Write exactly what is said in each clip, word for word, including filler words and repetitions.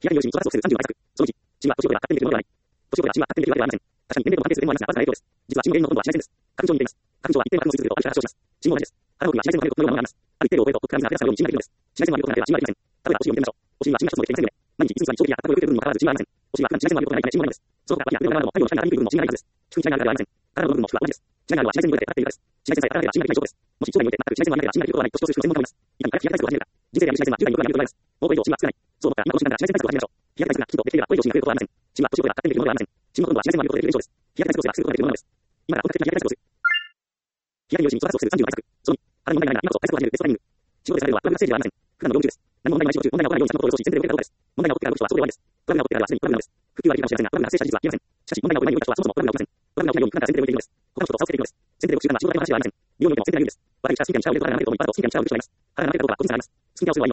左両親に調達をするさんじゅうの対策。そのいち、死は年を超えは勝手にできるものではない。年を超えは死は勝手にできるわけではありません。確かに年齢との関係性でもありますが、わずかな影響です。実は死の原因のほとんどは紫外線です。花粉症に似ています。花粉症は一定の活動をし続けると悪化が発症します。死因も同じです。腹の奥には紫外線の入ることのようなものがあります。ある一定量を超えると、クラミが出したように死因ができるのです。紫外線の入ることなければ死因はできません。例えばお尻を見てみましょう。お尻は死因が一つもできていませんよね。毎日一日に長期や圧迫を受けているにもかかわらず死因はありません。お尻は普段紫外線の入ることがないため死因もないのです。その他、脇や腕の側などの太陽の光が当たりにくい部分も死因がないはずです。低くに紫外線があるではありません。体の部分も死は同じです。死があるは紫外線によって当たっているからです。紫外線さえ当たられば死因ができない証拠です。もし将来において全く紫外線はなければ死因ができることはないと主張する専門家もいます。いかに早く日焼け対策を始めるか。人生である紫外線はじゅうだいによると言われます。もうこれ以上死は少ない。そう思ったら今この瞬間から紫外線対策を始めましょう。日焼け対策がきちんとできればこれ以上死が増えることはありません。死は年を超えは勝手にできるものではありません。死のほとんどは紫外線の入ることでできる現象です。日焼け対策をすればすることができるものです。今から本格的な日焼け対策をする。日焼け両親に調達をするさんじゅうの対策。そのに、肌に問題がないが今こそ対策を始めるベストタイミング。仕事でされるはプラグなステージではありません。普段の業務中です。何も問題がない仕事中、問題が起こらないようにちゃんと行動を予想し、先手で動けたことです。問題が起こってから動く人はそこで終わりです。プラグが起こってからはすでにプラグなのです。復旧はできるかもしれませんが、プラグが発生した事実はありません。しかし、問題が起こらないように動いた人はそもそもプラグが起きません。プラグが起きないように普段から先手で動いているのです。他の人と差をつけているのです。先手で動く習慣は仕事だけの話ではありません。美容においても先手がいるんです。私たちはスキンケアに力を入れると肌が舐めると思い、まずスキンケアに力を入れる必要があります。肌が舐めたことは個人差があります。スキンケアをするのはいいのですが、わざわざ手を抜く必要はありません。手を抜くと肌が舐める量が増えると思います。手を抜くと肌が舐める量が増えると思います。手を抜くと肌が影響があります。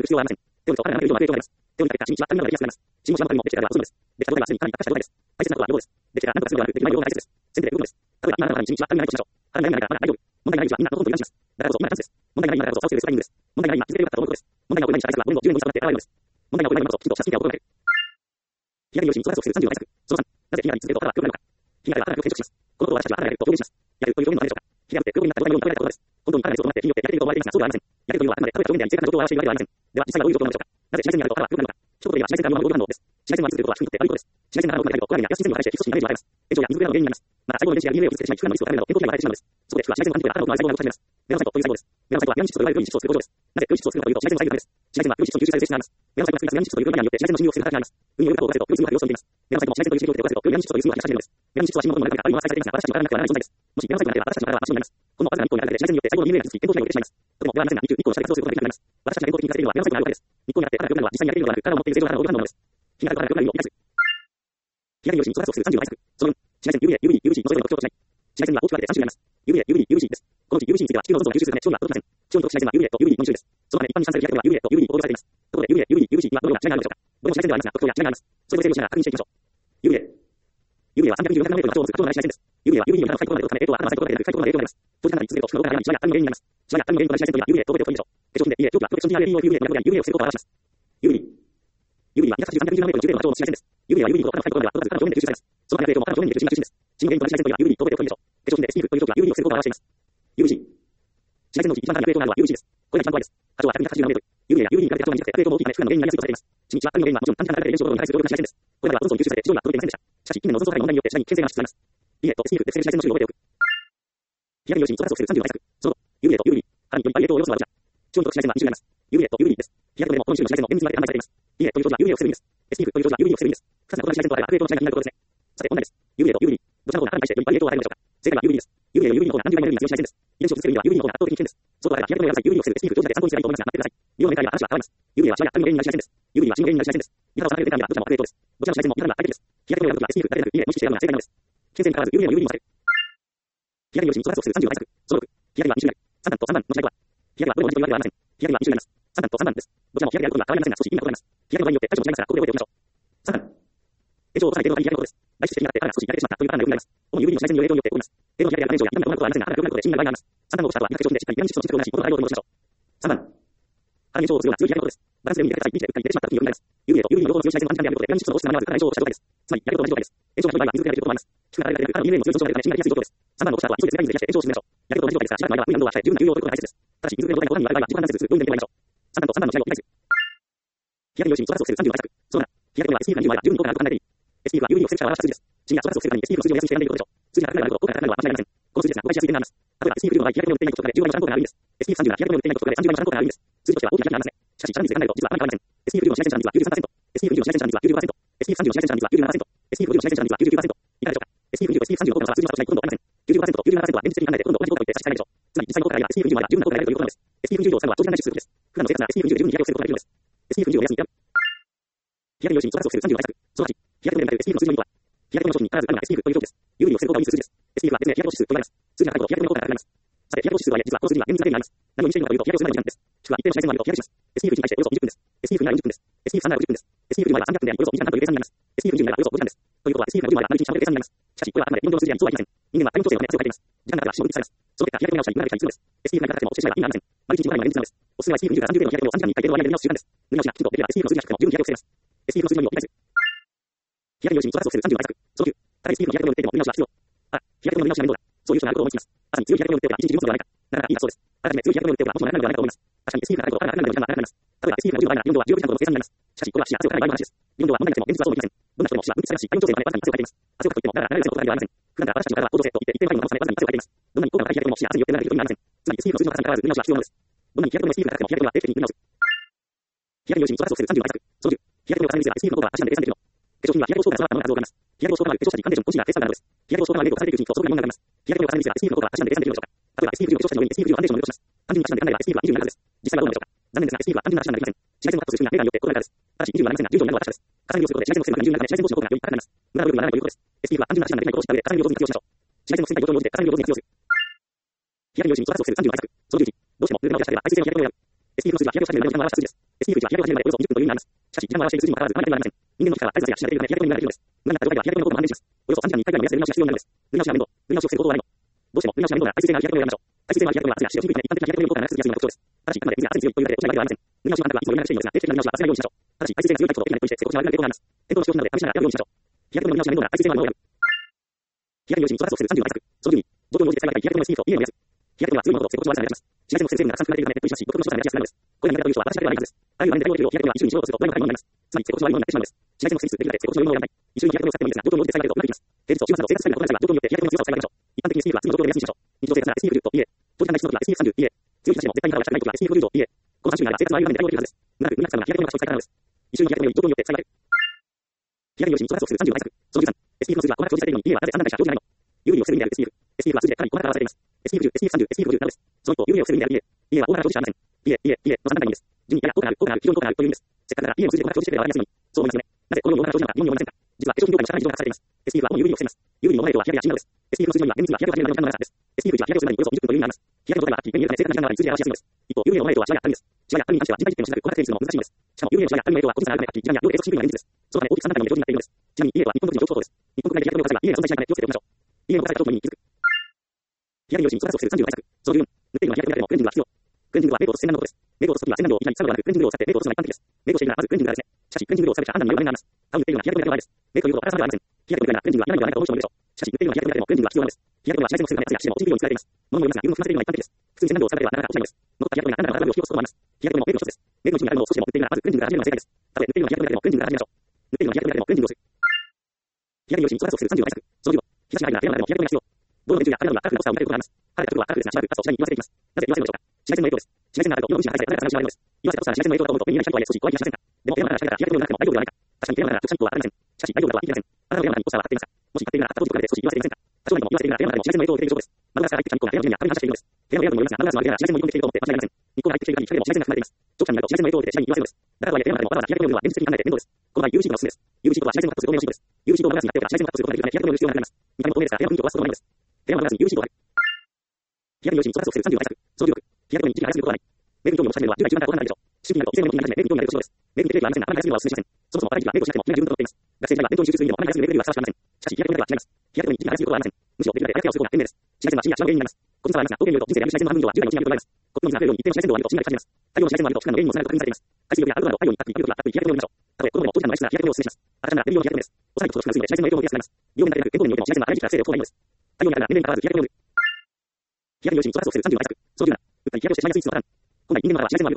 死もしばらくに持ってきてからはほとんどです。できたら何とかするもできています。できたことがすでに体に悪化した状態です。大切なことは量です。できたら何とかするのではなく、できる内容が大切です。先手で動くのです。例えば、今の中に一日は髪がないとしましょう。肌がないならまだ大丈夫。問題がない日はみんなほとんど油断します。だからこそ今がチャンスです。問題がない今だからこそ差をつけるベストタイミングです。問題がない今、気づけるようになったと思うことです。問題が起こらない日は対策はどんどんじゅうねんに下がって現れるのです。問題が起こらない今こそきちんとしたスキンケアを心がける。日焼け両親に調達をするさんじゅうの対策。そのさん、なぜ日が続けると肌は黒くなるのか。日が肌が黒く変色します。このことを私たちは肌がやると表現します。やるという表現の何でしょうか。日が降って黒くなった状態のように捉えたことです。本当に肌がそうとなって日によって焼けていると思われていますが、そうではありません。焼けというのはあくまで食べた表現であり正確な状況を表しているわけではありません。では実際はどういう状況なのでしょうか。なぜ紫外線にあると肌は黒くなるのか。一言で言えば紫外線が無反応です。紫外線が続けることは皮膚にとって悪いことです。紫外線が肌を黒くなるとコラーゲンやエラスチン性にも与えて皮膚組織にダメージを与えます。炎症や水ぶれの原因になります。また細胞の遺伝子や ディーエヌエー を傷つけてしまい皮膚が無理数を与えるなど健康被害を与えてしまうのです。そこで皮膚は紫外線を感じて肌の奥の細胞が動き始めます。メラノサイトという細胞です。メラノサイトはメラニン質と呼ばれる良い物質を作る工場です。なぜ良い物質を作るかというと紫外線の作用です。紫外線は良い物質を吸収される性質があります。メラノサイトが作り出すメラニン質というプロテインによって紫外線の侵入を防ぐ働きがあります。運用を動かせと良い物質を発動しています。メラノサイトも紫外線という刺激を受けて動かせと良いメラニン質という物質を発し始めるのです。メラニン質は死因の元になるかあるいは破壊されていますが、私たちの体の中ではない存在です。もしメラノサイトがなければ私たちの体は真っ白になります。このわずかな日光に当たって紫外線によって細胞の ディーエヌエー が傷つき健康被害を受けてしまいます。とてもではありませんが、日光の下で活動することができなくなります。私たちが健康的にされているのはメラノサイトがあるからです。日光に当たって肌が黒くなるのは実際に焼けているのではなく、体を持っている正常な肌の黄金反応です。日が当たると肌が黒くなるのを理解する。日焼け両親に調達をするさんじゅうの対策。そのよん、紫外線 ユーブイエー、ユーブイディー、ユーブイシー のそれぞれの特徴としない。紫外線には大きく分けてさん種類あります。ユーブイエー、ユーブイディー、ユーブイシー です。このうち ユーブイシー については地球のオゾン層が吸収するため地温が届きません。地温に届く紫外線は ユーブイエー と ユーブイディー のに種類です。そのため一般に散される日焼けは ユーブイエー と ユーブイディー に報道されています。ところで ユーブイエー、ユーブイディー、ユーブイシー にはどのような違いがあるのでしょうか。どれも紫外線ではありますが、特徴や違いがあります。それを整理しながら確認していきましょう。ユーブイエー。ユーブイエー はさんびゃくにじゅうよんナノメートルの超薄く超の紫外線です。ユーブイエー は ユーブイディー の深いところまで届くため、エイトは肌の細胞とかでなく深いところまでエイトがあります。長時間肌に続けると皮膚の肌にシワや髪の原因になります。シワや髪の原因となる紫外線というのは ユーブイエー と覚えておいていいでしょう。化粧品で イーエー とプロテクション ディーアールエーイー を ユーブイエー と略で ユーブイエー を防ぐことを表します。ユーブイディー。ユーブイディー はにひゃくはちじゅうさんびゃくにじゅうナノメートルの中程度の波長の紫外線です。ユーブイディー は ユーブイディー と肌の深いところでは届かず肌の表面で吸収されます。その肌の影響も肌の表面で吸収が中心です。死因の原因となる紫外線というのは ユーブイディー と覚えておいておいていいでしょう。化粧品で エスピーエフ という表記は ユーブイディー という表記は ユーブイディー の上に表示されます。紫外線のうち一番肌に役立つのは ユーブイディー です。これが一番怖いです。波長はひゃくにひゃくはちじゅうナノメートル。ユーブイディー は ユーブイディー に比べて特に弱いです。これら一番怖いです。波長は ユーブイディー に比べて特に弱いです。ユーブイディー は ユーブイディー に比べて特に弱いです。非難の原因になりやすいとされています。地に一番髪の原因になりやすいとされています。これらはオゾン層に吸収されて地上に圧迫されている現象を生み出すことに対する動揺が紫外線です。これらはオゾン層に吸収されて地上に圧迫されている現象です。これらはオゾン層界の問題によって地下に危険性が出ます。しかし、近年のオゾン層界の問題によって地下に危険性が出ます。ディーエー と エスピーエフ で防ぐ紫外線の種類を覚えておく。日焼け両親に調達をするさんじゅうの対策。その ユーブイエー と ユーブイディー、肌により アイエー と要素があるじゃ。地温に届く紫外線はに種類あります。ユーブイエー と ユーブイディー です。日焼けでもこの種類の紫外線の厳密なで販売されています。ディーエー という表示は ユーブイエー を防ぐ意味です。エスピーエフ という表示は ユーブイディー を防ぐ意味です。二つの異なる紫外線とあれば、アイエー との違いが気になるところですね。さて、問題です。ユーブイエー と ユーブイディー、どちらの方が肌に対してより アイエー とを与えるのでしょうか。正解は ユーブイディー です。ユーブイエー より ユーブイディー の方が何十倍もエネルギーが強い紫外線です。遺伝子を続ける意味では ユーブイディー の方が圧倒的に危険です。そう考えれば日焼けのやらない ユーブイディー を防ぐ エスピーエフ 表示で参考にしたらいいと思いますが、待ってください。医療のメーカーには話は変わります。ユーブイディー はシワや髪の原因になる紫外線です。ユーブイディー は死因の原因になる紫外線です。見方を下げるデータにはどちらも悪影響です。どちらの紫外線も見方が悪影響です。日焼けのやるときは エスピーエフ だけでなく ディーエー も意識してやるのが正解なのです。危険性に関わらず ユーブイディー も ユーブイディー も避ける。日焼け両親に調達をするさんじゅうの対策。そのろく、日焼けはに種類ある。三段と三段の違いとは。日焼けはどれも同じというわけではありません。日焼けはに種類あります。三段と三段です。どちらも日焼けであることは変わりませんが、少し意味が異なります。日焼けの場合によって対処も違いますから、ここで覚えておきましょう。三段。炎症を起こさない程度の日焼けのことです。外出して日になって肌が少し焼けてしまったというパターンがよく見られます。主に ユーブイディー の紫外線による影響によって起こります。程度の日焼けや炎症や痛みの不安はありませんが、肌の炎症や痛みが炎症や痛みの不安はありませんが、肌が黒くなって死因が原因になります。三段の起こした後は日焼け症でしっかりメラニン質の蓄積を同じことを対応としましょう。三段。肌に炎症を起こすような強い日焼けのことです。バランスで見焼けた際、ビーチでうっかり出てしまった時によく見られます。ユーブイエー と ユーブイディー の両方の強い紫外線の反対であることで、メラニン質の落ちたままであるから炎症を起こした状態です。つまり、焼けと同じ状態です。炎症がひどい場合は水ぶれが出ることもあります。皮膚が荒れて肌の ディーエヌエー の強い上昇が出るため死因が出やすい状況です。三段の起こした後は急いで世界水で冷やして炎症を進めましょう。焼けと同じ状態ですが、しばらくの間は無理などは控え、十分な休養を取ることが大切です。ただし、水ぶれの状態が起こらない場合は時間断絶する、良い電気をやりましょう。三段と三段の違いを理解する。日焼け両親に調達をするさんじゅうの対策。そのなな、日焼けには エスピーエフ がにじゅうまでは十分に効果があると考えていい。エスピーエフ は ユーブイディー を防ぐ力を表した数字です。死因や調達をするために エスピーエフ の数字を安いして選んでいることでしょう。数字が高くなるほど効果が高くなるのは間違いありません。この数字ですが、誤解しやすい点があります。例えば エスピーエフ の場合、日焼けのよっていないことでじゅうばいの負担効果があるんです。エスピーエフ さんじゅう は日焼けのよっていないことでさんじゅうばいの負担効果があるんです。数字としては大きな価値がありますね。しかし、さらに正確なると実はあまり変わりません。エスピーエフ の紫外線率は きゅうじゅうさんパーセント、エスピーエフ の紫外線率は きゅうじゅうパーセント、エスピーエフ さんじゅう の紫外線率は きゅうじゅうななパーセント、エスピーエフ ごじゅうの紫外線率は きゅうじゅうきゅうパーセント。いかがでしょうか。エスピーエフ にじゅう と エスピーエフ さんじゅうの効果の差は数字の差としないほとんどありません。きゅうじゅうパーセントと きゅうじゅうななパーセント は現実的に考えてほとんど同じ効果を言って差し支えないでしょう。つまり、実際の効果があるということを示すエスピーエフ にじゅうは エスピーエフ にじゅう以上を差は長時間外出することです。普段の生活なら エスピーエフ にじゅう で十分に日焼けを防ぐことができるのです。エスピーエフ にじゅう を目安に選ぶ。日焼け両親に調達をするさんじゅうの対策。そのはち、日焼けで見られる エスピーエフ の数字の意味とは。日焼けの商品に必ずあるのが エスピーエフ という表記です。ユーブイディー を防ぐ効果を意味する数字です。エスピーエフ は別名日焼け防止数と言われます。数字が高いほど日焼けの効果が高くなります。さて、日焼け防止数は実はこの数字には厳密な原理があります。何を意味しているのかというと、日焼けをする前の時間です。地球は一定の紫外線の浴びを日焼けします。エスピーエフ に対しておよそにじゅっぷんです。エスピーエフ にならよんじゅっぷんです。エスピーエフ さんならごじゅっぷんです。エスピーエフ にはさんびゃくふんでありおよそにじかんはんという計算になります。エスピーエフ にならおよそごじかんです。ということは エスピーエフ がごじゅうまでは丸いちにちはんという計算になります。しかし、これはあくまで理論上の数字や密度はありません。人間は体温調整の目安を書いています。時間が経てば死も分泌されます。その結果、日焼けの直射に群がれたりするのです。エスピーエフ がかかってもしてしまえば意味がありません。丸いちにちに群がれるのは現実なのです。おすすめは エスピーエフ にじゅうからさんじゅう程度の日焼けをさんじかんにいっかい程度割合で見直す習慣です。脱がしなくてもできれば エスピーエフ の数字が低くても十分日焼けを防げます。 エスピー の数字の意味を理解する。日焼けの用紙に調達をするさんじゅうの対策。そのきゅう、高いスピードの日焼け止めを塗ってでも塗り直しは必要。あ、日焼け止めの塗り直しは面倒だ。そういう人があることを思いつきます。朝に強い日焼け止めを塗っては一日持つのではないか。なかなかいい発想です。あらかじめ強い日焼け止めを塗ってはもっと長くなるのではないかと思います。確かに エスピー が高いとあらかなるのではなくなります。例えば エスピー がごじゅうの場合ならイオン度はじゅうろくじかんほどの計算になります。しかし、これは視野汗をかなり場合の話です。イオン度は問題なくても現実はそうもいきません。どんな人でも視野分泌されやすい体温調整のためわずかに汗をかいています。汗をかくといってもだらだら流れることではありません。普段から私たちの体は行動性といって一定の体温の長さでわずかに汗をかいています。どんなに効果が高い日焼け止めも視野汗によって流れることになりません。つまり エスピー の数字の高さにかかわらず塗り直しは必要なのです。どんなに日焼け止め エスピー が高くても日焼け止めは定期的に塗り直す。日焼けの用紙に調達をするさんじゅうの対策。そのじゅう、日焼け止めを重ねる率や エスピー の効果は足し算で計算できるの。化粧品は日焼けを相関から育ったものが数を数えます。日焼けを相関化粧したりファンデーション、コンシーラー、フェイスパウダーなどです。日焼けを相関メイクを重ねていくうちに素朴な疑問が生まれます。日焼け止めを重ねる率や エスピー の効果は足し算で計算できるのでしょうか。例えば エスピー フリーの化粧したちのように エスピー フリーのファンデーションの塗りをします。単純に足し算で考えれば エスピー はにじゅうになるはずです。実際はどうなのでしょうか。残念ですが エスピー は単純な足し算でできません。紫外線のカットする瞬間メーカーによって異なるからです。ただしにじゅうはなりませんがじゅうになるのは確かです。重ねるをすることで紫外線の線がにじゅうになるため紫外線防止の効果がより高くなります。無駄な部分にならないということです。エスピー は単純な足し算でできないことを知った上で重ねるを上手に活用しましょう。紫外線の線が予兆に応じて重ねるを上手に活用する。日焼けの用紙に調達をするさんじゅうの対策。そのじゅういち、どうしても塗るのを出したければ排水性の日焼け止めを選ぶ。エスピー の数字は日焼けをした時の時間を表した数字です。エスピー の数字は日焼けを始めるまでおよそにじゅっぷんという意味になります。しかし、時間を表している数字にもかかわらずあまり変わりません。人間の皮膚からは合図やしなれるので日焼け止めになるのです。無駄なった状態では日焼け止めの効果も半減します。およそさんじかんにいっかいぐらいの目安で塗り直しが必要になるのです。塗り直しは面倒。塗り直しを防ぐ方法はないの。どうしても塗り直しが面倒なら排水性がある日焼け止めを選びましょう。排水性のある日焼け止めは汗や湿を皮膚に含め一般的な日焼け止めの効果が長く続きやすいのが特徴です。ただし、あくまで水が汗に強いというだけでおしゃれではありません。塗り直しの反対はいつも連絡していいのですが、定期的な塗り直しは忘れないようにしましょう。ただし、排水性が強いタイプとできないとして施工者は悪い傾向があります。店頭の試供品などで試しながらやるようにしましょう。日焼け止めの塗り直しが面倒なら排水性のあるものを選ぶ。日焼けの用紙に調達をするさんじゅうの対策。そのじゅうに、状況に応じて使い分けたい日焼け止めの エスピー といいねを増やす。日焼け止めは強いものと施工中は悪さになります。紫外線の成分がたくさん含まれているため熱風しますし、独特の症状が目立ちやすくなるのです。これらに触れたという人は私だけではないはずです。あらゆる場面で対応できる日焼け止めは一種にしようとするとどれも大問題になります。つまり施工中は悪いものになってしまうのです。紫外線のスイッチできるので施工中の良いものを選ばない。一緒に日焼け止めを使ってもいいですが、状況に応じて使い分けるとうまくいきます。平日を週末など生活スタイルが異なるが、状況によって日焼け止めの強さを使い分けましょう。一般的に エスピー は次の状況で目安にしましょう。日常生活なら エスピー フルといいね。長時間外出の時は エスピーさんじゅういいね。強い日差しでも絶対に体がしたくない時は エスピーフルといいね。このさん種類ならば生活のあらゆる場面で対応できるはずです。無駄なく無駄なく使うのが日焼け止めの場所を使い方なのです。一緒に日焼け止めを状況によって使い分ける。日焼けの用紙に調達をするさんじゅうの対策。そのじゅうさん、エスピー の数字は細かく表示されているのにいいねはなぜさん段階しか表示されないの。有利を防ぐ意味である エスピー フル。エスピー フルは数字でかなり細かく表されています。エスピー フル、エスピーさんじゅう、エスピーごじゅうなどです。その一方、有利を防ぐ意味である イーエー。イーエー は大幅な表示しかありません。イーエー、イーエー、イーエーのさん段階のみです。順にやや効果がある、効果がある、非常に効果があるという意味です。せっかくなら イーエー の数字で細かく表示してくればわかりやすいのに。そう思いますよね。なぜこのように大幅な表示なのか疑問に思いませんか。実は化粧品業界の社会に非常に発されています。エスピー フルは主に有利を防ぎます。有利に求めるとは日焼けやシミなどです。エスピー フルの数字のみは厳密には日焼けを始めるための時間の長さです。エスピー フルは日焼けをするのにおよそにじゅっぷんという意味になります。日焼けのことがはっきり見えるため生活に時間があり数字で表しやすいのです。一方、有利に求めるとはシワやたるみです。シワやたるみに関しては人体実験をしなく細かく定義するのも難しいのです。しかも有利のシワやたるみの影響は個人差があるためはっきり時間や量で映像 シーブイ が現実です。そのため大きくさん段階の目標になっているのです。ちなみに イーエー とは日本独自の情報です。日本国内で日焼け止めを出せば イーエー が存在しないため気をつけておきましょう。イーエー の高いことに気づく。日焼けの用紙に調達をするさんじゅうの対策。そのじゅうよん、塗っているのは日焼け止めでもクレンジングは必要。クレンジングはメイクを落とす洗顔のことです。メイクを落とすときは洗顔料をいきなり使うのではなく、クレンジング料を使ってメイクを落とすのが一般的です。メイクをしているならまずクレンジングがですね。しかし、クレンジング料を使う者は判断による場面があります。タオル塗っているのは日焼け止めだけの場合です。メイクを言うとあからさまではありません。日焼け止めがクレンジングは嫌なのではないかと思う人もいるでしょう。しかし、塗っているのは日焼け止めでもクレンジングは必要なのです。日焼け止めは紫外線の数が目立つやしても落ちにくいように使われています。物によりますが、油分を含ませているのが一般的です。普通に洗顔料を使われてはなかなか落ちないのです。残った日焼け止めがなかなか落ちないのです。残った日焼け止めがあるのでは使用することもあります。日焼け止めもメイクの一つです。メイクの一部にあるのを少しでも塗っているならまずクレンジングから始めるのが正解です。たとえ塗っているのは日焼け止めだけでもクレンジングから始めましょう。塗っているのは日焼け止めだけでもクレンジングをする。日焼けの用紙に調達をするさんじゅうの対策。そのじゅうご、日差しが入るなら部屋の中でも日焼け止めが必要。道路の途中やカメラなどが暗くなったを見られることがあります。晴れたところは暗くですがしばらくパスをしないに言わせていきます。なぜ言わせるのでしょうか。紫外線の影響です。紫外線があると色の虫が入ってカメラが失われるのです。言わせたとしたら紫外線の影響だと思うと目に見えないシャンプーは少し怖い気がしませんか。でも部屋の中から日焼け止めがなくても大丈夫ではないか。確かに部屋の中なら特殊シャンプーはありません。しかし大丈夫だとは言い切れません。あなたの部屋の中にポスターは貼っていますか。もし貼っているなら貼った当時と比べて少し言わせていませんか。多少なりとも言わせているなら部屋の中でも紫外線の影響を受けている証拠です。窓ガラスから入ってきた日光が部屋の中に明るいに反射しているのです。部屋のエアコンにもよりますが、窓ガラスの周りでなら紫外線も読み込んできていると思って間違いありません。日光が入ってきている限り光でも紫外線が含まれています。長期間になると紫外線の影響を受けて次第に言わせるのです。だからとはいえ部屋の中でもわざわざ日焼け止めを塗るのは現実的に考えて面倒です。この場合 ユーブイシー とがおすすめです。ユーブイシー とは紫外線をカットする透明のシートです。ユーブイシー とを窓ガラスに貼っておけば紫外線をカットすることができるため日焼け止めを塗る必要がなくなります。見た目も透明ですが部屋の雰囲気を壊すこともないのです。部屋の窓ガラスに ユーブイシー とを貼る。日焼けの用紙に調達をするさんじゅうの対策。そのじゅうろく、日焼け止めに一時貼らせることはない。メイクに興味を持ち始めるのはじゅう代中盤から後半になるでしょう。思春期になると以前のようになり始めメイクに興味が出る年頃です。メイクにテレビはありませんがあまりやすいのはお勧めしません。そもそも若い時期はメイクをしなくても気が十分と思っています。学生時代は勉強に集中するにもあまりやすいメイクよりはふさわしくありません。しかし日焼け止めでは違います。日焼け止めに一時貼らせることはありません。むしろできるだけ早くをする方が賢明です。紫外線はシミやシワの原因になります。個人差はありますが、統計によると人生で浴び紫外線の半分以上はじゅう代のうちに浴びる場合です。コップの水が増えるように一定の紫外線度を浴びるとシミが出始めます。大量の紫外線の浴びと皮膚の原因にもつながると確認されています。海水浴やアウトドアなど太陽にたっぷり浴びるときはたっぷり日焼け止めを塗りましょう。たとえ子供でも長時間の外出なら日焼け止めをお勧めします。赤ちゃんなら電流用の日焼け止めです。幼い子と少なすぎて紫外線の影響を受けやすくなります。美容面だけでなく健康面においても紫外線はアレルギーから防いでおく方がいいのです。太陽にあるなら年齢に関わらず日焼け止めを塗る。日焼けの用紙に調達をするさんじゅうの対策。そのじゅうなな、うっかり日焼けをしてしまいやすい人のパターン。本来人間の肌は紫外線の浴びることがあればシミがありません。いつの間にか日焼けをしてしまった。そんな人がいなくても日焼けをしてしまうことはありません。必ずこの回になろうと思うようになって傷が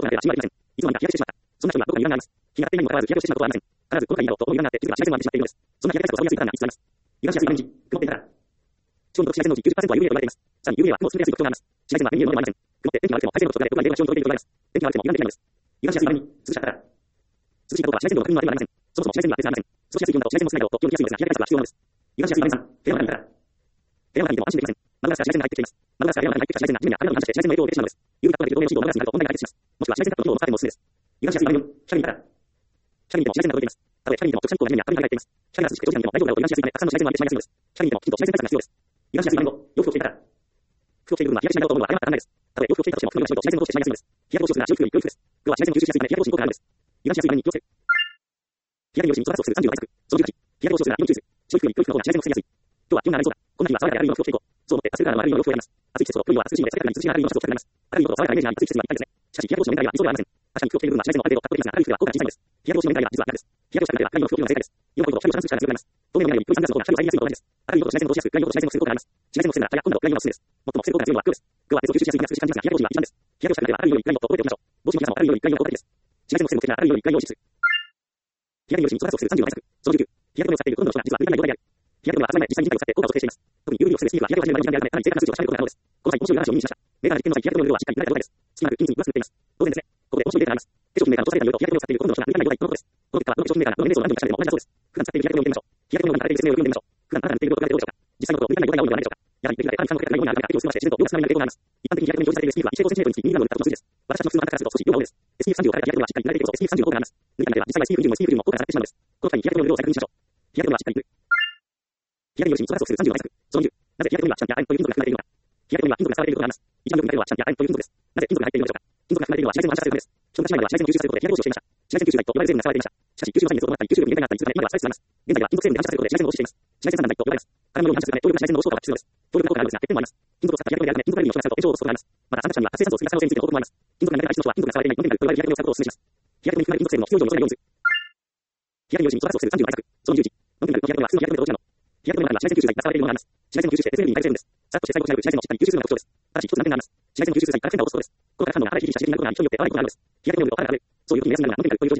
染まってしまっているのです。そんな日焼け対策をサボりやすい方がいつもあります。油断しやすい毎日。曇っていたら。超の紫外線のうち きゅうじゅっパーセント は ユーブイエー と言われています。さらに ユーブイエー は雲を作りやすい特徴があります。紫外線は目に見えるものでもあります。紫外線は目に見えるものでもあります。曇って天気が悪くても配線のことがでどこかに電話が使用を届けることがあります。天気が悪くても油断できないのです。油断しやすい毎日。涼しかったら。涼しいことは紫外線量の確認のありはありません。そもそも紫外線には別にありません。過ごしやすい気温だと紫外線も少ないだろうと気温にやすいのですが、日焼け対策は必要なのです。油断しやすい毎日。部屋の中にいたら。部屋の中にいても安心できません。窓ガラスから紫外線が入ってきています。窓ガラスから部屋の中に入ってきた紫外線が地面や体などに反射して紫外線の影響を受けてしまうのです。ユーブイ カットできる透明のシートを窓ガラスに貼ると問題が解決します。もしくは紫外線カットの機能を使ってもおすすめです。油断しやすい毎日。光にいたら。光にいても紫外線が届いています。たとえ光にいても直射日光が地面や体に入っています。光が涼しくて長時間でも大丈夫だろうと油断しやすいためたくさんの紫外線を浴びてしまいやすいのです。光にいてもきちんと紫外線対策が必要です。油断しやすい毎日。洋服を着ていたら。服を着ている部分は日焼けしないだろうと思うのは誤った考えです。たとえ洋服を着ていたとしても服の色が白いと紫外線を通してしまいやすいのです。日焼け防止をするなら白い服より良い服です。黒は紫外線を吸収しやすいため日焼け防止に効果があるのです。油断しやすい毎日。気をつける。日焼けの用紙に調達をするさんじゅうの対策。そのじゅうはち、日焼け防止をするなら色に注意する。白い服より黒い服の方が紫外線を防ぎやすい。今日は気温が上がりそうだ。こんな日は爽やかで明るい色の服を着ていこう。そう思って暑いから丸い色の洋服を選びます。暑い季節と冬は涼しいので世界に涼しい明るい色のシャツを着たくなります。明るい色と爽やかなイメージがあり暑い季節にはぴったりですね。 しかし、日焼け防止の面会は異常ではありません。確かに、空気の部分は紫外線のある程度、カット的なある服が効果が小さいです。日焼け防止の面会は実はなくです。日焼けをしなければ、外の不要不急の正解です。よんほど、光をチャンスしたら強くなります。透明の面より、空酸ガスの方が光を遮りやすいのと同じです。ある意味ほど紫外線の防止やすく、外のほど紫外線の防止効果があります。紫外線の防止なら、や今度は外のおすすめです。最も防止効果が強いのは黒です。黒は熱を吸収しやすいが、数時間ですが、日焼け防止は一番です。日焼けをしたければ、ある意味より外をと覚えておきましょう。防止の皆さんもある意味より外を効果的です。紫外線の防止のある意味より外を意識する。日焼けにより人を殺するさんじゅうご対策。そのじゅうきゅう。日焼け止めを使っているほとんどの人が実は抜いてない状態である。日焼け止めは集まり実際に人体を使って効果を測定しています。特に ユーブイ を防ぐスキルは日焼けを始める前の時間であるため、かなり正確な数値を確かめることが可能です。この際、面白い話を耳にしました。メーカーが実験の際、日焼け止めの量はしっかり抜かれた状態です。隙間なく均一には作っています。当然ですね。ここで面白いデータがあります。化粧品メーカーの調査データによると、日焼け止めを使っているほとんどの人が抜いてない状態とのことです。この結果は、どの化粧品メーカーがどの年齢層の何人かでも同じだそうです。普段使っている日焼け止めを見てみましょう。日焼け止めの中で説明を読んでみましょう。普段あなたが塗っていることがどうでしょうか。実際のところ抜いてない状態が多いのではないでしょうか。やはり、できるだけ単に感覚が高いようになるだけを済ませて、自然と量が少ないような傾向があります。一般的に日焼け止めに表示されているスピードは、一平方センチメートルにつきミリグラムを塗ったことの数字です。私たちの普通のあなたからすると少し量が多いです。エスピーエフさんじゅう を変えた日焼け止めはしっかり塗られていること エスピーエフさんじゅうご があります。抜いたのでは、実際は エスピーエフ よりも エスピーエフ よりも効果が下がってしまうのです。この際に日焼け止めの量を再確認しましょう。日焼け止めはしっかり塗る。日焼けによる人を殺するさんじゅうご対策。そのじゅう。なぜ日焼け止めにはシャンプや亜鉛という金属が含まれているのか。日焼け止めには金属が使われていることがあります。一番よく見られるのはシャンプや亜鉛という金属です。なぜ金属が入っているのでしょうか。金属が含まれているのは紫外線の反射するためです。一昔前までは紫外線を吸収させることで日焼け防止をしていました。紫外線吸収剤と呼ばれる成分が使われていました。しかし、吸収の際に熱を伴ったり、吸収量に限界があったりするため、今ではストレスになります。現在では金属成分で反射させることで紫外線を防止しています。紫外線散弾剤と呼ばれます。体のものを反射するため、強力な紫外線の防止効果が必要です。強力な効果があるのですが、欠点もあります。金属を使った日焼け止めであるため、金属アレルギーを障害すると炎症を起こすことがあります。また、参加者には活性酸素を追加可能性についての報告もあります。金属が苦手な人は金属が使われていないノンケミカルと呼ばれる日焼け止めを使うことをお勧めします。日焼け止めに含まれる金属成分の必要量を除かないようにする。日焼けによる人を殺するさんじゅうご対策。そのじゅういち。ノンケミカルの日焼け止めは普通の日焼け止めとどちらの日焼け止めの中には紫外線吸収剤が使われているものがあります。紫外線の吸収して熱エネルギーに変える成分です。さっとして最後しない紫外線をしっかり吸収するのが特徴です。ただし一つ難点があります。紫外線の吸収剤から変化を起こすことです。このから反応が肌でヒリヒリした刺激になることが人によって合わないことがあるのです。日焼け止めの量を肌が食べる。そういう時に目安になるのがノンケミカルという表示です。ノンケミカルは紫外線吸収剤と使用する紫外線吸収剤と使用する紫外線散弾剤を使用している日焼け止めの量を肌が食べる。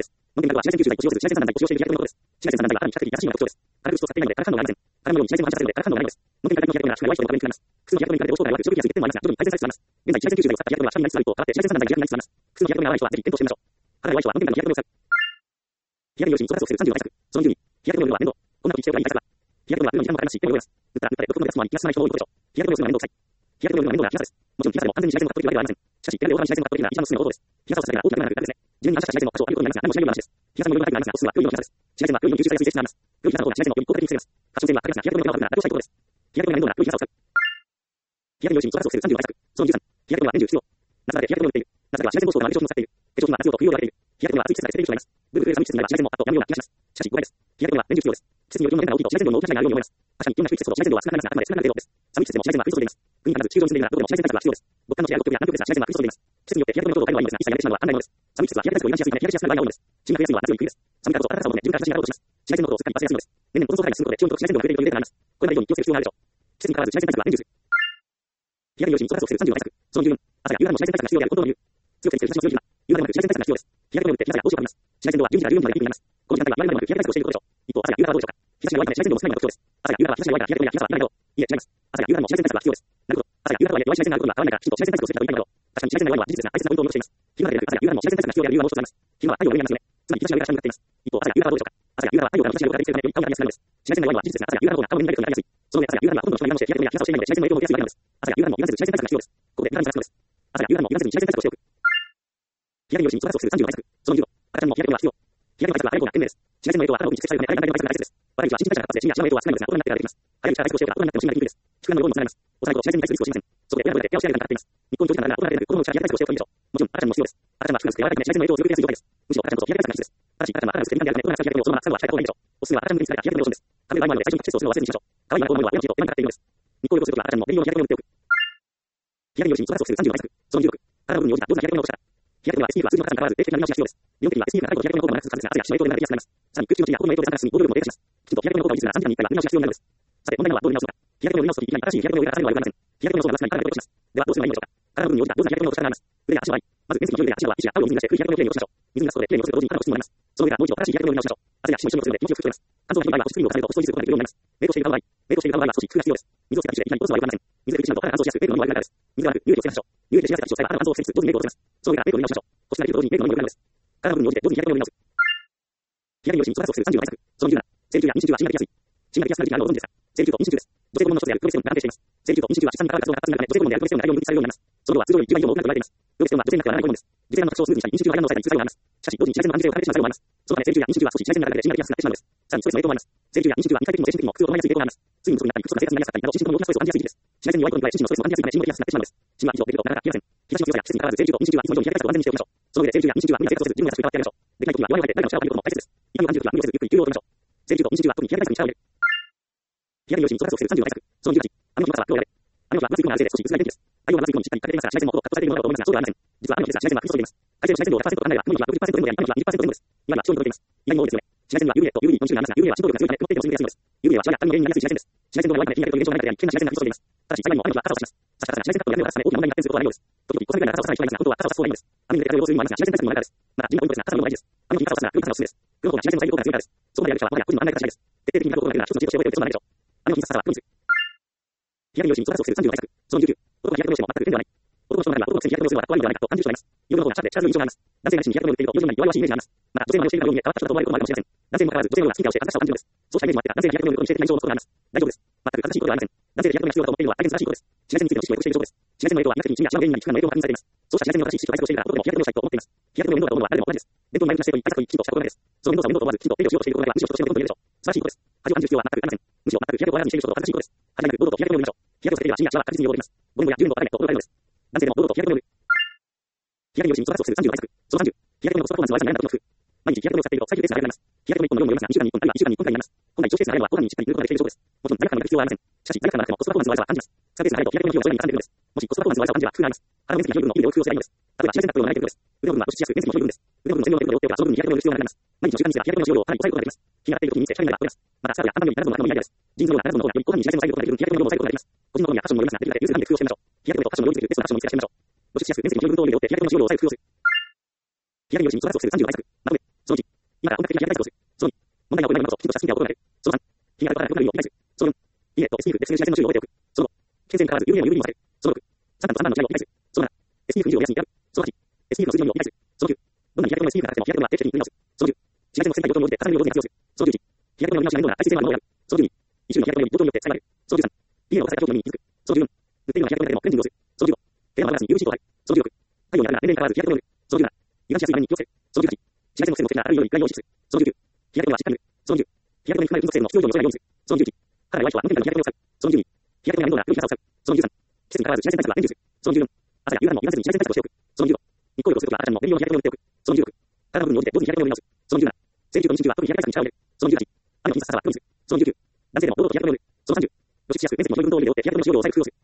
紫外線散弾剤が肌に比較的優しいのが特徴です。カラクルスと使っていないので、化学反応がないのです。ノンケミカルの日焼け止めは肌の量を少し使っていないので、化学反応がないのです。肌の量に紫外線を反射させるので、化学反応がないのです。ノンケミカルの日焼け止めは少ないワイトの度合いに比べます。普通の日焼け止めに比べて防臭が弱く、食欲やすい欠点もありますが、徐々に改善されつつあります。現在、紫外線吸収剤を使った日焼け止めは歯科になりつつある一方、かわって紫外線散弾剤が日焼けになりつつあります。普通の日焼け止めが合わない人はぜひ検討してみましょう。肌が弱い人はノンケミカルの日焼け止めを使う。日焼けによる人に人を殺するさんじゅうご対策。そのじゅうに。日焼け止めの量は面倒。こんな時しておけばいい対策は。日焼け止めは普段の時間もかかりますし、手も汚れます。塗ったら塗ったで、毒の出すのは気がしない人も多いことでしょう。日焼け止めをするのは面倒くさい。日焼け止めをするのは面倒な日傘です。もちろん日傘でも完全に紫外線をカットできるわけではありません。しかし、手で大幅に紫外線をカットできるなら一番のすぐの方法です。日傘をさせながら大きな穴が開くだけですね。自分に反射した紫外線の箇所を浴びることになりますが、何もしないような話です。日傘の良い話です。日傘の良い話はおすすめは良いのに強い紫外線がありますが、良いのに吸収されすぎてしまいます。良い日傘の方が紫外線の効果的に防げます。良い日傘の方が紫外線の効果的に防げます。ファッション性は高いですが、日焼け止めの量が悪くならどうしたいことです。日焼け止めが面倒な良い日傘を使う。日焼け止めが面倒な良い日傘を使う。日焼け止めは面倒な良い日傘を使う。そのじゅうさん。日焼け止めは年中必要。夏だけ日焼け止めを塗っている。夏だけは紫外線防止を行う化粧品を使っている。化粧品は暑いをと冬を焼いている。日焼け止めは暑い季節が捨てている人がいます。ブルブル寒い季節になれば紫外線もパッとやむような気がします。しかし誤解です。日焼け止めは年中必要です。季節により温度の変化が大きいと紫外線量の大きな違いがあるように思います。確かに気温が低い季節ほど紫外線量は少なくなりますが、あくまで少なくなる程度です。寒い季節でも紫外線は降り注いでいます。冬に必ず地球上に住んでいるならどこでも紫外線対策は必要です。極端の地や北極や南極ですが紫外線は降り注いでいます。季節によって日焼け止めの強度を変えるのはいいのですが、一切やってしまうのは反対なのです。寒い季節は日焼け対策をいなしやすいため日焼けしやすくなる場合が多いのです。血が増えやすいのは夏より冬です。寒いからこそ暖かさを求め、循環しやすい体をします。紫外線のことをすっかり忘れやすいのです。年々保存素材が進むことで地温と紫外線量が増えているというデータがあります。これまで以上に気をつける必要があるでしょう。季節に変わらず紫外線対策は年中する。日焼けによる人に人を殺するさんじゅうご対策。そのじゅうよん。朝や夕方の紫外線対策が必要であることを言う。強く照る日差しの強い日は、夕方でもなく紫外線対策が必要です。日焼け止めを塗って日差しがどうしようかかります。紫外線量はじゅうにからじゅうよじまでピークになります。この時間帯は我々の日焼け対策をしていることでしょう。一方、朝や夕方はどうでしょうか。日差しが弱いため紫外線量も少ないのが特徴です。朝や夕方は日差しが弱いから日焼け止めや日傘は見ないだろう。いいえ、違います。朝や夕方も紫外線対策は必要です。なるほど。朝や夕方は弱い紫外線があることには変わらないから、きちんと紫外線対策をしていたと言いたいだろう。確かに紫外線が弱いのは事実ですが、大切なポイントを残しています。昼間だけでなく朝や夕方も紫外線対策が必要である理由はもう一つあります。昼間は太陽の上にありますよね。つまり日差しが上から下に向かっています。一方、朝や夕方はどうでしょうか。朝や夕方は太陽からの日差しが上から照りつけるためより顔が見やすくなるのです。紫外線が弱いのは事実ですが、朝や夕方の方が顔が見られやすくなるのです。その上で朝や夕方はほとんどの人が今の日焼け止めや日傘をしていないので紫外線の影響を受けやすいわけなのです。朝や夕方も油断せず紫外線対策をしておく。ここで油断せず紫外線対策をしておく。日焼けによる人に人を殺するさんじゅうご対策。そのに。赤ちゃんにも日焼け止めは必要。日焼け止め対策は早い方が賢明です。紫外線の影響は体を打ち消されるため、体の大切です。悪い日は新陳代謝が活発で、シミやシワの影響は少ないのですが、大人になってから出てきます。早いうちから対策をしておけば、大人になってもシミができるです。宿管の量にもつながります。幼い頃、紫外線に対するリスクを知りません。そこで親が親で部屋をしないでかかっています。日本長期間なら大人でなく子供のうちから日焼け対策をしておくといいでしょう。もちろん赤ちゃんも必要です。赤ちゃんは服が薄く柔らかくて紫外線の影響を強く受けやすい状態です。むしろ赤ちゃんこそ日焼け対策が必須です。ただし赤ちゃんは肌が薄くて敏感であるため、大人が使う日焼け止めをそのまま使うのは控えた方がいいでしょう。おすすめは赤ちゃん向けに使われた日焼け止めローションです。食べる場合もあるので最初に季節をするのを忘れずにしましょう。可愛いなと思うのは親の血と手間にかかっているのです。日光浴をするときは赤ちゃんもベビー用の日焼け止めを塗っておく。日焼けによる人に人を殺するさんじゅうご対策。そのじゅうろく。体の部分に応じたどんな日焼け止めをしたら。日焼け止めは エスピーエフ は数字の高さに関わらず定期的な見直しが必要です。日本的には エスピーエフ が高いと日焼け止めの効果も長く続かずですが、汗や皮脂の影響で長引きやすくなります。さらに空気中の日や炎の影響で酸化するに防御力も低下します。きちんと日焼け止めの効果を実践すらさんじかんにいっかいは見直しが必要になるのです。さて、問題なのはどう見直すのか。日焼け止めを見直すとき、いきなり新しい日焼け止めを塗り直すのか。さて、問題なのはどう見直すのか。日焼け止めを見直すとき、いきなり新しい日焼け止めを塗り直さないのではありません。日焼け止めの効果がさらに悪くなりません。日焼け止めの効果が少なくなるということです。では、どうすればいいのでしょうか。体の部分に応じたどんな日焼け止めをしたらなります。腕や足の場合、まず面積の広い腕や足の皮脂や青を水に出して、黒い日焼け止めをきれいに落としましょう。水に出すことできれいに落とすと同時に体の質にもなります。その上からもう一度新しい日焼け止めを塗り直しましょう。汗や皮脂も一緒に落とすので気持ちよく拭き取れます。乾燥がひどい場合は保湿クリームを重ねると保湿を維持することができるようになります。冷凍している顔の場合、冷凍している顔の場合は少し工夫が必要です。水を使っていきなり落とすのは良くありません。水で拭きしまうと肌が乾燥しやすく、メイクの匂いが悪くなるからです。水がなく、乳液をつけましょう。乳液で仕上げた皮脂を使えば肌の乾燥を防止する。同時にメイクを落とせます。その上からメイクを塗り直しましょう。保湿ができると同時にメイクの匂いが悪くなるのです。体の部分に応じて同時に日焼け止めを塗り直す。日焼けによる人に人を殺するさんじゅうご対策。そのじゅうなな。生理中や妊娠中はシミができやすい。シミができやすくなる時期があるのをご存知ですか。生理中と妊娠中です。女性ホルモンの一つであるプロゲステロンが関係しています。生理中と妊娠中は出産に関わる活動が活発になるため、女性ホルモンであるプロゲステロンが大量に分泌されるようになります。その量は通常よりじゅうばい以上も多くなると言われています。プロゲステロンは女性になくてはならないホルモンです。女性の特徴をスムーズにしたり、妊娠中の排卵の際に作用があります。しかし、同時に紫外線の安定性を変えてしまう作用もあります。そのため生理中や妊娠中は少し紫外線になるだけでシミができやすくなってしまうのです。さらにストレスの影響もあります。生理中や妊娠中は肉体的にも精神的にも苦痛を伴いやすい傾向があります。ついに不足になったり、不足が生活になりやすかったりなど、心身とも大きなストレスを感じやすい時期です。紫外線に弱いことに加え、心身のストレスを感じやすいため、シミもできやすくなってしまうのです。シミは以上できるとなかなか冷えません。日差しの強さや季節に関わらず、生理中と妊娠中はいつも以上に日焼け対策を安全にしておきましょう。その上で生理中や妊娠中は無理な生活をせず、自分が優しく変わってやりましょう。できない時は弱い肌で誰かの力を借りることも大切です。痛みを感じる時は無理をせず、ゆっくり休養を取りましょう。生理中と妊娠中は特に日焼け対策に力を入れる。日焼けによる人に人を殺するさんじゅうご対策。そのじゅうはち。雨の日の朝は今日やれ。雨の日は分厚い雲があるせいで少し薄暗い天気です。太陽が分厚い雲にしっかりかけていますが、紫外線の方ほどカットされているものだと思いますが、そうではありません。 実は雨の季節は紫外線は空想しています。再生の紫外線量ひゃくパーセントと考えれば、雲域はろくじゅっパーセント前後であり、雨の日はにじゅっパーセント前後です。今は気象に届いています。意外にも多いですよね。紫外線は ユーブイエー と ユーブイ のに種類ありますが、ユーブイエー は振動力が強いため、雲程度を進めやすいのです。ユーブイエー はシワや髪の原因になりやすい紫外線です。紫外線度が弱いため、日焼けという現象がないのであり、危険な紫外線が降り注いでいます。ただし、幸いにも雨の日は傘を差します。差し方が紫外線カットや雨を出すため大きな問題になっていることはないようです。時々、小雨なら傘を差さない人がいますが、本当は傘を差す方がいいのです。雨に濡れたら予防するにもありますが、紫外線対策にもなるからです。また、地味なポイントですが、傘の量も大事です。雨の日に傘を差すなら、良い傘がおすすめです。黒の方が紫外線の再現効果が強いからです。そこまでやる人は、もはや個人の案内が正しいです。徹底的に磨くことができるなら、一つのチートをしておいてもいいでしょう。雨の日に傘は黒にする。日焼けの日に空をするさんじゅう対策。そのじゅうきゅう。男が日焼けをしても全く危険ではない。男の人の中には男のくせに日焼けをするのは怖いのではないかと感じる人がいます。夜の方がシャープで力強い印象があります。男性が日に日焼けを塗っていると、夜に弱々しいイメージがあります。また、女性の真似をしているかのように変わった人だと思われることもあるかもしれません。男性も変わらず、女性のようなスキンケアをして恥ずかしさを感じるのです。そうしたイメージもあってか、男性が日焼けを塗ることに否定的な印象を持つことがあります。大丈夫です。全く正しいことではありません。男性で日焼けが必要だと思っているのは大変正しいことです。紫外線についての知識を良くしているそうです。紫外線の影響は医学的に地味や足の原因になり、皮膚がんの影響が確認されています。そうした紫外線の正しい知識と対策をしているから、男でも日焼けをしたいと思っています。日焼けの面倒だと思うのは誰でも同じです。伝統に前向きな姿勢といい、対策といい、きちんとした心がけです。その面倒さを面倒と思わず、きちんと手入れをしようとしていることがあれば、むしろとしてもとてもと言えるでしょう。素晴らしいことです。恥を感じる必要は全くありません。むしろ全く日焼けをやらずにしていることと正しいことです。恥じなく堂々と日焼けを塗りましょう。日焼けを避けていればシミやシワは確実に予防できます。ゴミもや油分もからないと驚かれるのです。男性でも堂々と日焼けを塗る。日焼けの日に外出をするさんじゅうの対策。そのさんじゅう。日焼けのコストパフォーマンスの悪さに悩んだ時の工夫。毎日日焼けを使っていると最低ペースで上がります。日焼けのいっぽんの量にもよりますが、にしゅうかんにいっぽんあるいはにしゅうかんにいっぽんくらいになります。本来常識ペースが上がるのはご飯にしっかり塗ることができている証拠です。もちろん罪悪感が必要はありません。しかし罪悪感がなくてもコストパフォーマンスの悪さは感じます。使うペースが上がると日焼けの日を徐々に重ねていくのです。もしコストパフォーマンスの悪さを感じれば工夫があります。腹の面積に十分の衣類を工夫をすればいいのです。例えば紫外線カップを並べていくのです。腕の部分は露出しやすく面積も広い部分です。腕の部分の専用テープを用っておけばその部分に日焼けを塗る必要がなくなります。毎日の習慣ですが、日焼けの使用量をかなり抑えることができます。日が当たっている時に見せ光が当たります。また、スカートや頭のように長ズボンの中のいいアイデアです。ジーンズのような長ズボンの方がより広範囲に紫外線を遮ることができる日焼けの量も抑えることができます。個人の好みやファッションもよりますが、できるだけ優先で工夫をしてみましょう。日焼けのとファッションのよりつけるベストなファッションを見つけ出してみましょう。露出しやすく面積も広い部分とを用って日焼けの使用量を抑える工夫をする。日焼けの日に外出をするさんじゅうの対策。まとめ。そのいち。今から本格的な日焼け対策をする。そのに。問題が起こらないものときちんとしたスキンケアを心がける。そのさん。日が当たるから良くなるように理解する。そのよん。いいねと エスピーエフ で紫外線の種類を覚えておく。そのご。牽線に変わらず ユーブイ も ユーブイ にも避ける。そのろく。さんばんとさんばんの違いを理解する。そのなな。エスピーエフにじゅう を目安に選ぶ。そのはち。エスピーエフ の数字のみを理解する。そのきゅう。どんなに日焼けの エスピーエフ が高くても日焼けのは定期的に塗り直す。そのじゅう。紫外線の選択状況に応じて重ねる量に活用する。そのじゅういち。日焼けの見直しが面倒な排水性のあるものを選ぶ。そのじゅうに。一種の日焼けの量に用途によって差がある。そのじゅうさん。いいねを抑えた状況に気づく。そのじゅうよん。塗っているのは日焼けの中でもクレンジングをする。そのじゅうご。手のマグラスに ユーブイ シートを貼る。そのじゅうろく。太陽にあるが年齢に変わらず日焼けを塗る。そのじゅうなな。油断しやすい場面に気をつける。そのじゅうはち。紫外線の線の線があるようにラインを意識する。そのじゅうきゅう。日焼けのはしっかり塗る。そのじゅう。日焼けのに含まれる金属成分の必要以上に恐れないようにする。そのじゅういち。肌が弱い人は無添加の日焼けを使う。そのじゅうに。日焼けの面倒な良い日傘を使う。そのじゅうさん。季節に変わらず紫外線対策は年中する。そのじゅうよん。朝や夕方も油断せずに紫外線対策をしておく。そのじゅうご。日光浴をするときは赤ちゃんにも念入りの日焼けを塗っておく。そのじゅうろく。体の部分に応じて同時に日焼けを塗り直す。そのじゅうなな。成虫と妊娠中は特に日焼け対策に力を入れる。そのじゅうはち。雨の日に傘は黒にする。そのじゅうきゅう。男性でも堂々と日焼けを塗る。そのさんじゅう。露出しやすく面積も広い運動を入れておって日焼けの使用量を抑える工夫をする。